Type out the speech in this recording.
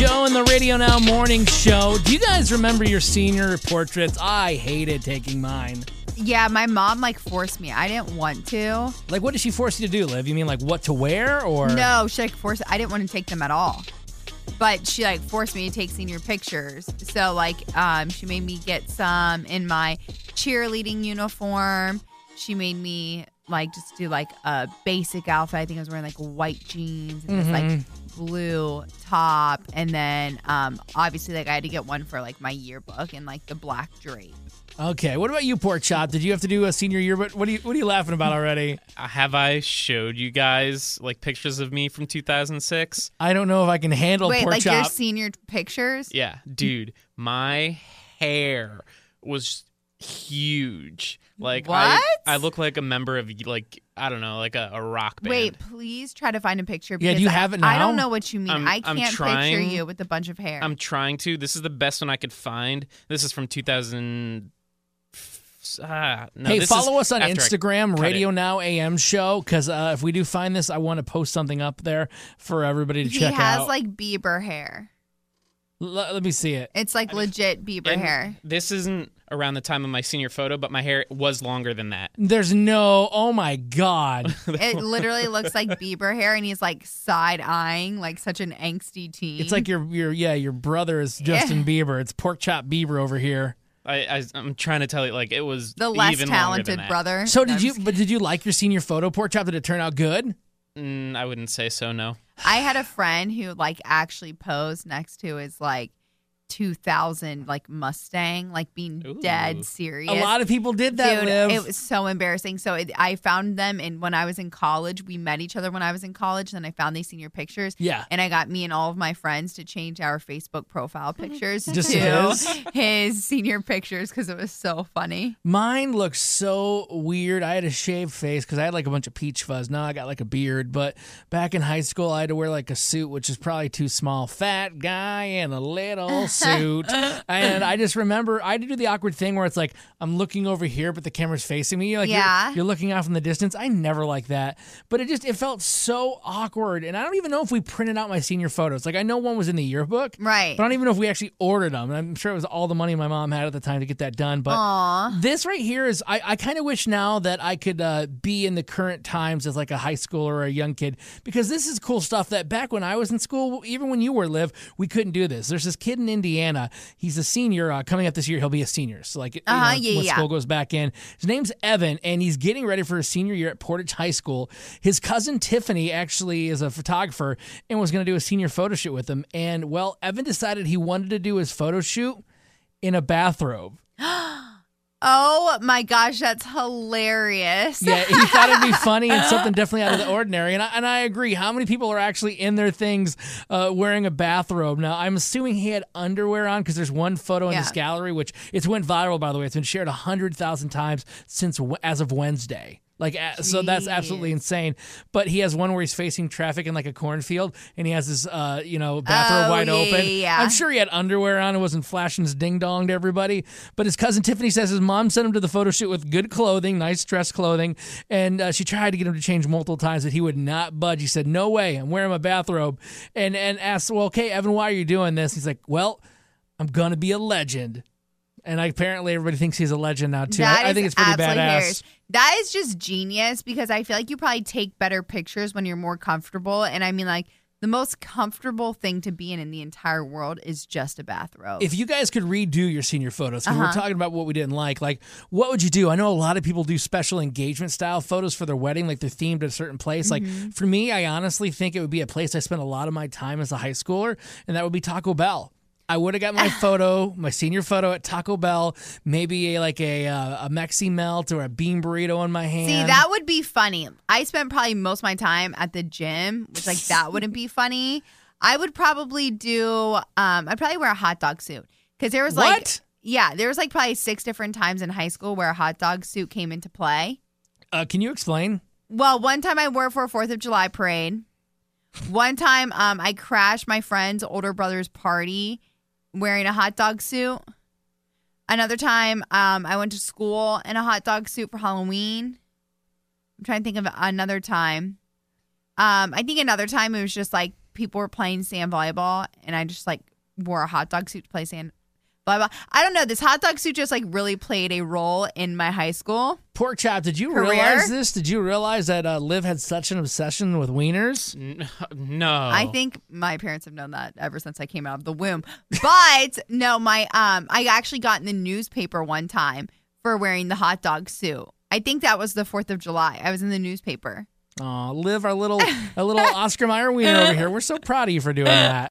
Joe and the Radio Now Morning Show. Do you guys remember your senior portraits? I hated taking mine. Yeah, my mom forced me. I didn't want to. Like, what did she force you to do, Liv? You mean like what to wear, or? No, she forced. I didn't want to take them at all. But she forced me to take senior pictures. So she made me get some in my cheerleading uniform. She made me just do a basic outfit. I think I was wearing white jeans and this blue top, and then obviously I had to get one for my yearbook and the black drape. Okay, what about you, Pork Chop? Did you have to do a senior yearbook? What are you laughing about already? Have I showed you guys pictures of me from 2006? I don't know if I can handle Pork Chop. Your senior pictures? Yeah, dude, my hair was huge. What? I look like a member of I don't know, a rock band. Wait, please try to find a picture. Yeah, do you have it now? I don't know what you mean. I I'm can't trying, picture you with a bunch of hair. I'm trying to. This is the best one I could find. This is from 2000. Hey, follow us on Instagram, Radio Now AM Show, because if we do find this, I want to post something up there for everybody to check out. He has Bieber hair. Let me see it. It's legit Bieber hair. This isn't around the time of my senior photo, but my hair was longer than that. Oh my God. It literally looks like Bieber hair, and he's side-eyeing such an angsty teen. It's like your brother is Justin Bieber. It's Pork Chop Bieber over here. I'm trying to tell you, it was the less even talented brother. So did you like your senior photo, Pork Chop? Did it turn out good? I wouldn't say so, no. I had a friend who actually posed next to his 2000 Mustang, being dead serious. A lot of people did that. Dude, Liv. it was so embarrassing. So I found them when I was in college. We met each other when I was in college. Then I found these senior pictures. Yeah, and I got me and all of my friends to change our Facebook profile pictures Just to his senior pictures because it was so funny. Mine looks so weird. I had a shaved face because I had a bunch of peach fuzz. Now I got a beard. But back in high school, I had to wear a suit, which is probably too small. Fat guy in a little suit. And I just remember I had to do the awkward thing where it's I'm looking over here, but the camera's facing me. You're looking out from the distance. I never like that. But it felt so awkward. And I don't even know if we printed out my senior photos. I know one was in the yearbook. Right. But I don't even know if we actually ordered them. And I'm sure it was all the money my mom had at the time to get that done. But this right here is, I kind of wish now that I could be in the current times as a high schooler or a young kid. Because this is cool stuff that back when I was in school, even when you were, Liv, we couldn't do this. There's this kid in Indiana. He's a senior. Coming up this year, he'll be a senior. So when school goes back in. His name's Evan, and he's getting ready for his senior year at Portage High School. His cousin Tiffany actually is a photographer and was going to do a senior photo shoot with him. And, well, Evan decided he wanted to do his photo shoot in a bathrobe. Oh my gosh, that's hilarious. Yeah, he thought it'd be funny and something definitely out of the ordinary. And I agree. How many people are actually in their things wearing a bathrobe? Now, I'm assuming he had underwear on because there's one photo in this gallery, which it's went viral, by the way. It's been shared 100,000 times as of Wednesday. So that's absolutely insane. But he has one where he's facing traffic in a cornfield, and he has his, bathrobe wide open. Yeah. I'm sure he had underwear on and wasn't flashing his ding dong to everybody. But his cousin Tiffany says his mom sent him to the photo shoot with good clothing, nice dress clothing, and she tried to get him to change multiple times, but he would not budge. He said, "No way, I'm wearing my bathrobe," and asked, "Well, okay, Evan, why are you doing this?" He's like, "Well, I'm gonna be a legend." And apparently everybody thinks he's a legend now, too. I think it's pretty badass. Hilarious. That is just genius because I feel like you probably take better pictures when you're more comfortable. And I mean, the most comfortable thing to be in the entire world is just a bathrobe. If you guys could redo your senior photos, because we're talking about what we didn't like, what would you do? I know a lot of people do special engagement style photos for their wedding, they're themed at a certain place. For me, I honestly think it would be a place I spent a lot of my time as a high schooler, and that would be Taco Bell. I would have got my senior photo at Taco Bell, maybe a Mexi Melt or a bean burrito in my hand. See, that would be funny. I spent probably most of my time at the gym, which that wouldn't be funny. I would probably do, I'd probably wear a hot dog suit. Because there was there was probably 6 different times in high school where a hot dog suit came into play. Can you explain? Well, one time I wore it for a 4th of July parade. One time I crashed my friend's older brother's party wearing a hot dog suit. Another time, I went to school in a hot dog suit for Halloween. I'm trying to think of another time. I think another time it was just people were playing sand volleyball, and I just like wore a hot dog suit to play sand volleyball. I don't know. This hot dog suit just like really played a role in my high school. Pork Chop, did you career. realize this? Did you realize that Liv had such an obsession with wieners? No. I think my parents have known that ever since I came out of the womb. But no, I actually got in the newspaper one time for wearing the hot dog suit. I think that was the 4th of July. I was in the newspaper. Liv, our little Oscar Mayer wiener over here. We're so proud of you for doing that.